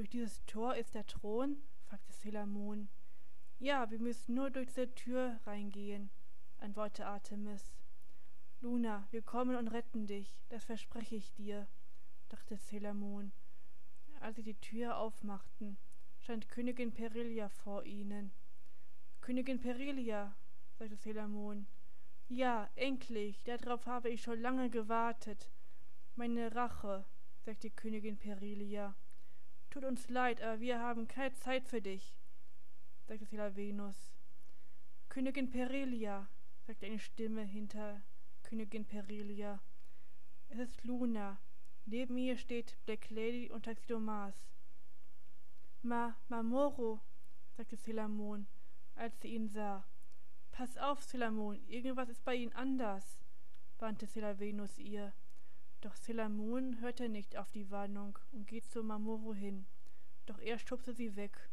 Durch dieses Tor ist der Thron? Fragte Sailor Moon. Ja, wir müssen nur durch diese Tür reingehen, antwortete Artemis. Luna, wir kommen und retten dich, das verspreche ich dir, dachte Sailor Moon. Als sie die Tür aufmachten, stand Königin Perilia vor ihnen. Königin Perilia, sagte Sailor Moon. Ja, endlich, darauf habe ich schon lange gewartet. Meine Rache, sagte Königin Perilia. Tut uns leid, aber wir haben keine Zeit für dich, sagte Sailor Venus. Königin Perilia, sagte eine Stimme hinter Königin Perilia. Es ist Luna. Neben ihr steht Black Lady und Tuxedo Mars. Mamoru, sagte Sailor Moon, als sie ihn sah. Pass auf, Sailor Moon, irgendwas ist bei Ihnen anders, warnte Sailor Venus ihr. Doch Sailor Moon hörte nicht auf die Warnung und geht zu Mamoru hin. Doch er schubste sie weg.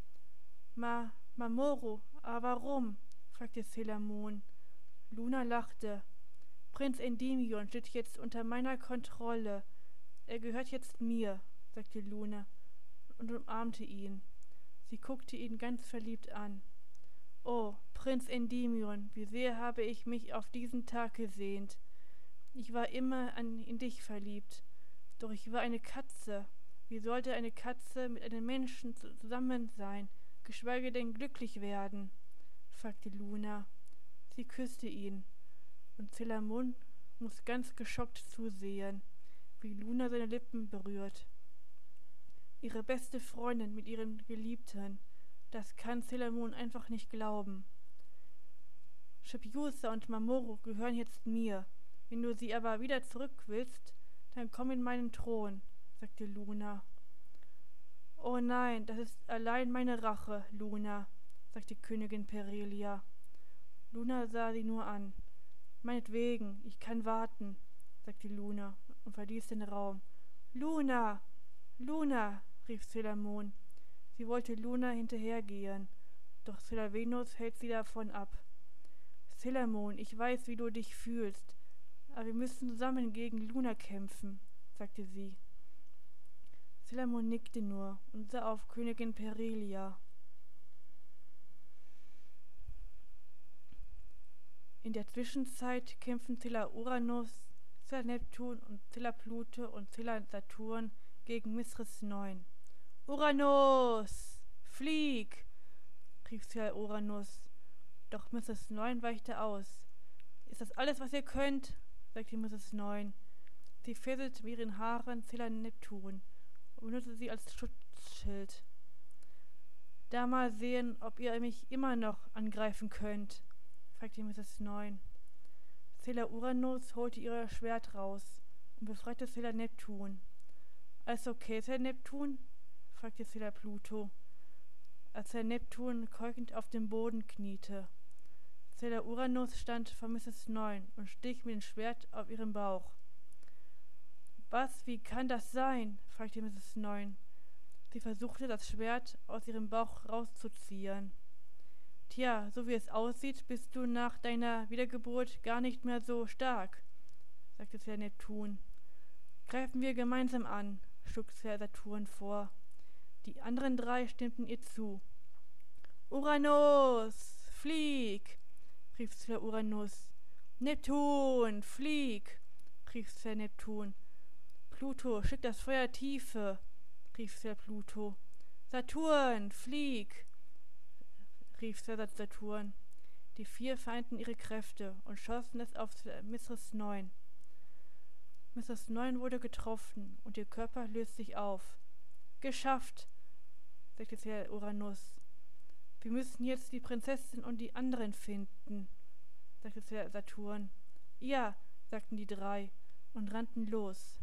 Mamoru, aber warum? Fragte Sailor Moon. Luna lachte. Prinz Endymion steht jetzt unter meiner Kontrolle. Er gehört jetzt mir, sagte Luna und umarmte ihn. Sie guckte ihn ganz verliebt an. Oh, Prinz Endymion, wie sehr habe ich mich auf diesen Tag gesehnt. Ich war immer in dich verliebt. Doch ich war eine Katze. Wie sollte eine Katze mit einem Menschen zusammen sein, geschweige denn glücklich werden? Fragte Luna. Sie küsste ihn, und Sailor Moon muss ganz geschockt zusehen, wie Luna seine Lippen berührt. Ihre beste Freundin mit ihren Geliebten, das kann Sailor Moon einfach nicht glauben. Chibiusa und Mamoru gehören jetzt mir. Wenn du sie aber wieder zurück willst, dann komm in meinen Thron, sagte Luna. Oh nein, das ist allein meine Rache, Luna, sagte Königin Perilia. Luna sah sie nur an. Meinetwegen, ich kann warten, sagte Luna und verließ den Raum. Luna! Luna! Rief Sailor Moon. Sie wollte Luna hinterhergehen, doch Sailor Venus hält sie davon ab. Sailor Moon, ich weiß, wie du dich fühlst, aber wir müssen zusammen gegen Luna kämpfen, sagte sie. Sailor Moon nickte nur und sah auf Königin Perilia. In der Zwischenzeit kämpfen Sailor Uranus, Sailor Neptun und Sailor Pluto und Sailor Saturn gegen Mithras 9. Uranus! Flieg! rief Sailor Uranus. Doch Mithras 9 weichte aus. Ist das alles, was ihr könnt? Sagte Mithras 9. Sie fesselte mit ihren Haaren Sailor Neptun und benutzte sie als Schutzschild. Da mal sehen, ob ihr mich immer noch angreifen könnt, fragte Mithras 9. Sailor Uranus holte ihr Schwert raus und befreite Sailor Neptun. Alles okay, Sailor Neptun? Fragte Sailor Pluto, als Sailor Neptun keuchend auf dem Boden kniete. Sailor Uranus stand vor Mithras 9 und stich mit dem Schwert auf ihren Bauch. Was, wie kann das sein? Fragte Mithras 9. Sie versuchte, das Schwert aus ihrem Bauch rauszuziehen. Tja, so wie es aussieht, bist du nach deiner Wiedergeburt gar nicht mehr so stark, sagte Sailor Neptun. Greifen wir gemeinsam an, schlug Sailor Saturn vor. Die anderen drei stimmten ihr zu. Uranus, flieg! Rief Sailor Uranus. Neptun, flieg! Rief Sailor Neptun. Pluto, schick das Feuer tiefe! Rief Sailor Pluto. Saturn, flieg! Rief Sailor Saturn. Die vier vereinten ihre Kräfte und schossen es auf Mithras 9. Mithras 9 wurde getroffen und ihr Körper löste sich auf. Geschafft, sagte Sailor Uranus. Wir müssen jetzt die Prinzessin und die anderen finden, sagte Sailor Saturn. Ja, sagten die drei und rannten los.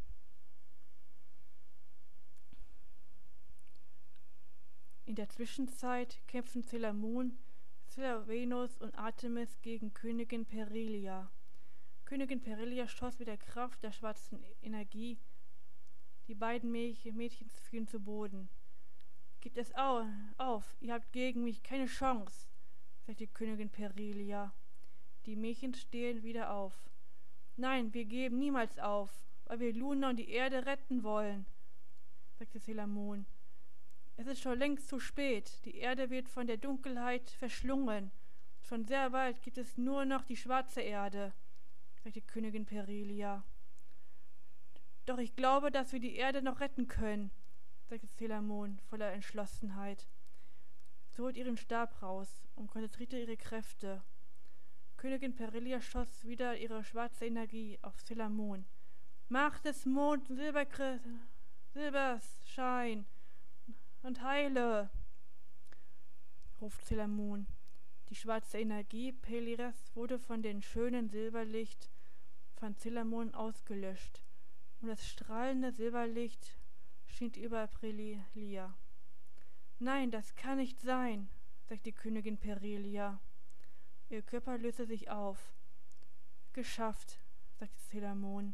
In der Zwischenzeit kämpften Sailor Moon, Sailor Venus und Artemis gegen Königin Perilia. Königin Perilia schoss mit der Kraft der schwarzen Energie. Die beiden Mädchen fielen zu Boden. Gebt es auf, ihr habt gegen mich keine Chance, sagte Königin Perilia. Die Mädchen stehen wieder auf. Nein, wir geben niemals auf, weil wir Luna und die Erde retten wollen, sagte Sailor Moon. Es ist schon längst zu spät. Die Erde wird von der Dunkelheit verschlungen. Schon sehr bald gibt es nur noch die schwarze Erde, sagte Königin Perilia. Doch ich glaube, dass wir die Erde noch retten können, sagte Sailor Moon voller Entschlossenheit. Sie holte ihren Stab raus und konzentrierte ihre Kräfte. Königin Perilia schoss wieder ihre schwarze Energie auf Sailor Moon. Macht des Mond Silbers Schein und heile, ruft Sailor Moon. Die schwarze Energie Peliras wurde von dem schönen Silberlicht von Sailor Moon ausgelöscht, und das strahlende Silberlicht schien über Perilia. Nein, das kann nicht sein, sagte die Königin Perilia. Ihr Körper löste sich auf. Geschafft, sagte Sailor Moon.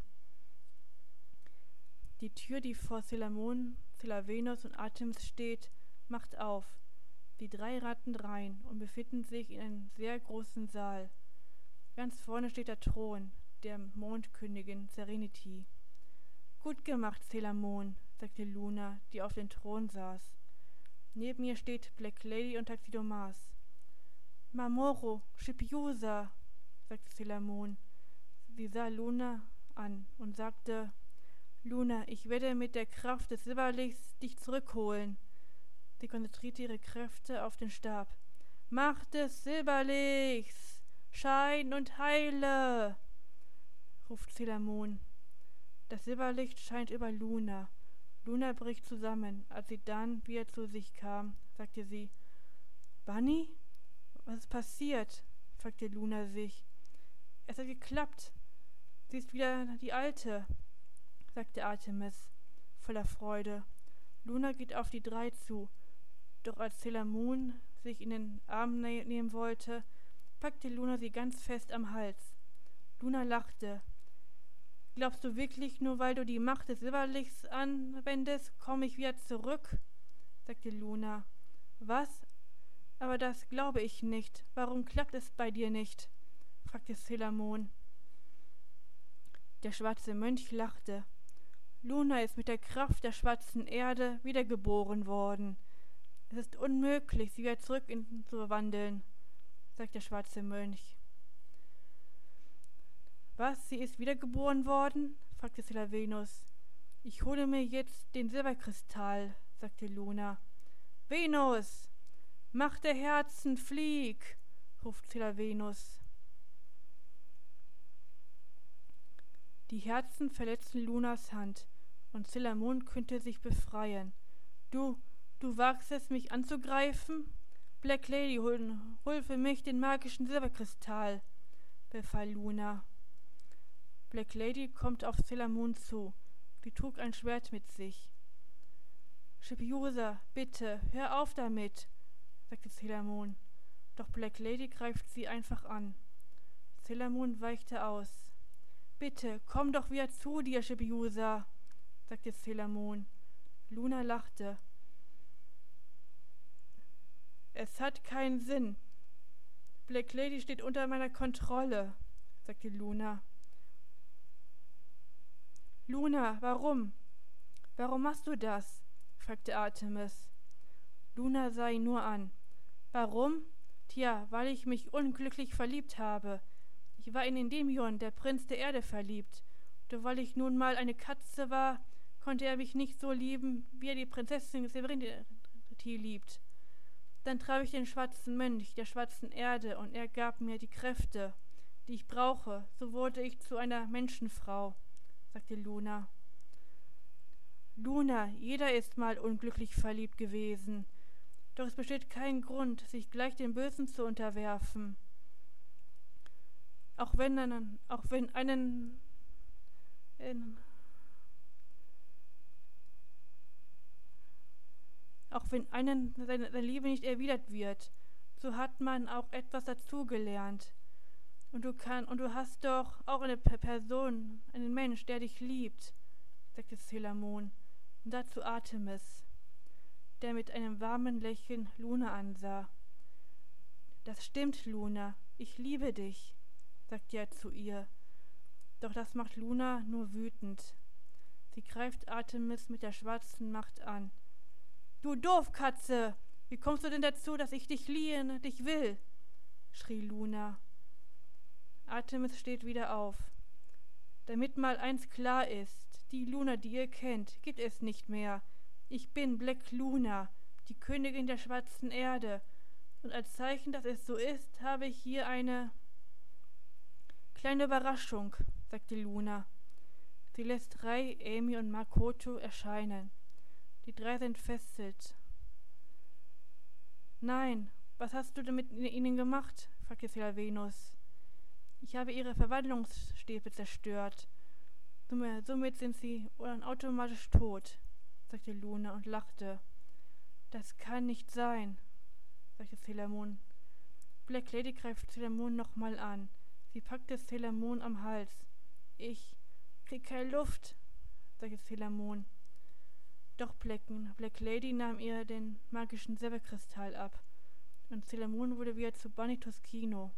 Die Tür, die vor Sailor Moon, Sailor Venus und Artemis steht, macht auf. Die 3 raten rein und befinden sich in einem sehr großen Saal. Ganz vorne steht der Thron der Mondkönigin Serenity. Gut gemacht, Sailor Moon, sagte Luna, die auf dem Thron saß. Neben ihr steht Black Lady und Tuxedo Mars. Mamoru, Shipiusa, sagte Sailor Moon. Sie sah Luna an und sagte: Luna, ich werde mit der Kraft des Silberlichts dich zurückholen. Sie konzentrierte ihre Kräfte auf den Stab. Macht des Silberlichts, Schein und heile, ruft Sailor Moon. Das Silberlicht scheint über Luna. Luna bricht zusammen. Als sie dann wieder zu sich kam, sagte sie: Bunny? Was ist passiert? Fragte Luna sich. Es hat geklappt. Sie ist wieder die Alte, sagte Artemis, voller Freude. Luna geht auf die 3 zu, doch als Sailor Moon sich in den Arm nehmen wollte, packte Luna sie ganz fest am Hals. Luna lachte. Glaubst du wirklich, nur weil du die Macht des Silberlichts anwendest, komme ich wieder zurück? Sagte Luna. Was? Aber das glaube ich nicht. Warum klappt es bei dir nicht? Fragte Sailor Moon. Der schwarze Mönch lachte. Luna ist mit der Kraft der schwarzen Erde wiedergeboren worden. Es ist unmöglich, sie wieder zurück zu verwandeln, sagt der schwarze Mönch. Was, sie ist wiedergeboren worden? Fragte Sailor Venus. Ich hole mir jetzt den Silberkristall, sagte Luna. Venus, Macht der Herzen, flieg, ruft Sailor Venus. Die Herzen verletzten Lunas Hand, und Sailor Moon könnte sich befreien. Du wagst es, mich anzugreifen? Black Lady, hol für mich den magischen Silberkristall, befahl Luna. Black Lady kommt auf Sailor Moon zu. Sie trug ein Schwert mit sich. Shipiusa, bitte, hör auf damit, sagte Sailor Moon. Doch Black Lady greift sie einfach an. Sailor Moon weichte aus. Bitte, komm doch wieder zu dir, Shipiusa, sagte Sailor Moon. Luna lachte. Es hat keinen Sinn. Black Lady steht unter meiner Kontrolle, sagte Luna. Luna, warum? Warum machst du das? Fragte Artemis. Luna sah ihn nur an. Warum? Tja, weil ich mich unglücklich verliebt habe. Ich war in Endymion, der Prinz der Erde, verliebt. Doch weil ich nun mal eine Katze war, konnte er mich nicht so lieben, wie er die Prinzessin Serenity liebt. Dann traf ich den schwarzen Mönch der schwarzen Erde, und er gab mir die Kräfte, die ich brauche. So wurde ich zu einer Menschenfrau, sagte Luna. Luna, jeder ist mal unglücklich verliebt gewesen. Doch es besteht kein Grund, sich gleich dem Bösen zu unterwerfen. Auch wenn einen seine Liebe nicht erwidert wird, so hat man auch etwas dazugelernt. Und du hast doch auch eine Person, einen Mensch, der dich liebt, sagte Sailor Moon, und dazu Artemis, der mit einem warmen Lächeln Luna ansah. Das stimmt, Luna, ich liebe dich, sagte er zu ihr. Doch das macht Luna nur wütend. Sie greift Artemis mit der schwarzen Macht an. »Du Doofkatze! Wie kommst du denn dazu, dass ich dich liehen, dich will?« schrie Luna. Artemis steht wieder auf. »Damit mal eins klar ist, die Luna, die ihr kennt, gibt es nicht mehr. Ich bin Black Luna, die Königin der schwarzen Erde, und als Zeichen, dass es so ist, habe ich hier eine kleine Überraschung«, sagte Luna. Sie lässt Rai, Amy und Makoto erscheinen. Die drei sind fesselt. »Nein, was hast du denn mit ihnen gemacht?« fragte Sailor Venus. »Ich habe ihre Verwandlungsstäbe zerstört. Somit sind sie automatisch tot«, sagte Luna und lachte. »Das kann nicht sein«, sagte Sailor Moon. Black Lady greift Sailor Moon nochmal an. Sie packte Sailor Moon am Hals. »Ich krieg keine Luft«, sagte Sailor Moon. Doch Black Lady nahm ihr den magischen Silberkristall ab, und Sailor Moon wurde wieder zu Bunny Toskino.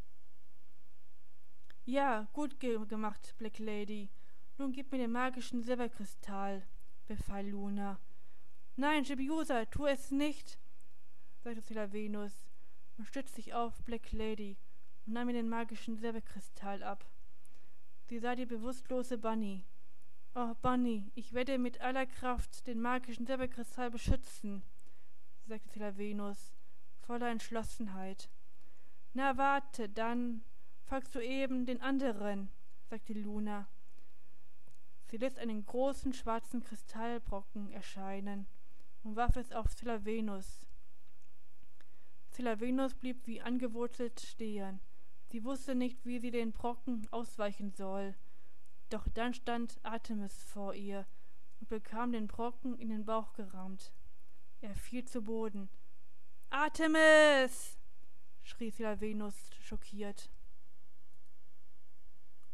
»Ja, gut gemacht, Black Lady. Nun gib mir den magischen Silberkristall«, befahl Luna. »Nein, Chibiusa, tu es nicht«, sagte Sailor Venus und stützte sich auf Black Lady und nahm ihr den magischen Silberkristall ab. Sie sah die bewusstlose Bunny. »Oh, Bunny, ich werde mit aller Kraft den magischen Silberkristall beschützen«, sagte Sailor Venus, voller Entschlossenheit. »Na warte, dann folgst du eben den anderen«, sagte Luna. Sie ließ einen großen schwarzen Kristallbrocken erscheinen und warf es auf Sailor Venus. Sailor Venus blieb wie angewurzelt stehen. Sie wusste nicht, wie sie den Brocken ausweichen soll. Doch dann stand Artemis vor ihr und bekam den Brocken in den Bauch gerammt. Er fiel zu Boden. »Artemis!« schrie Sailor Venus schockiert.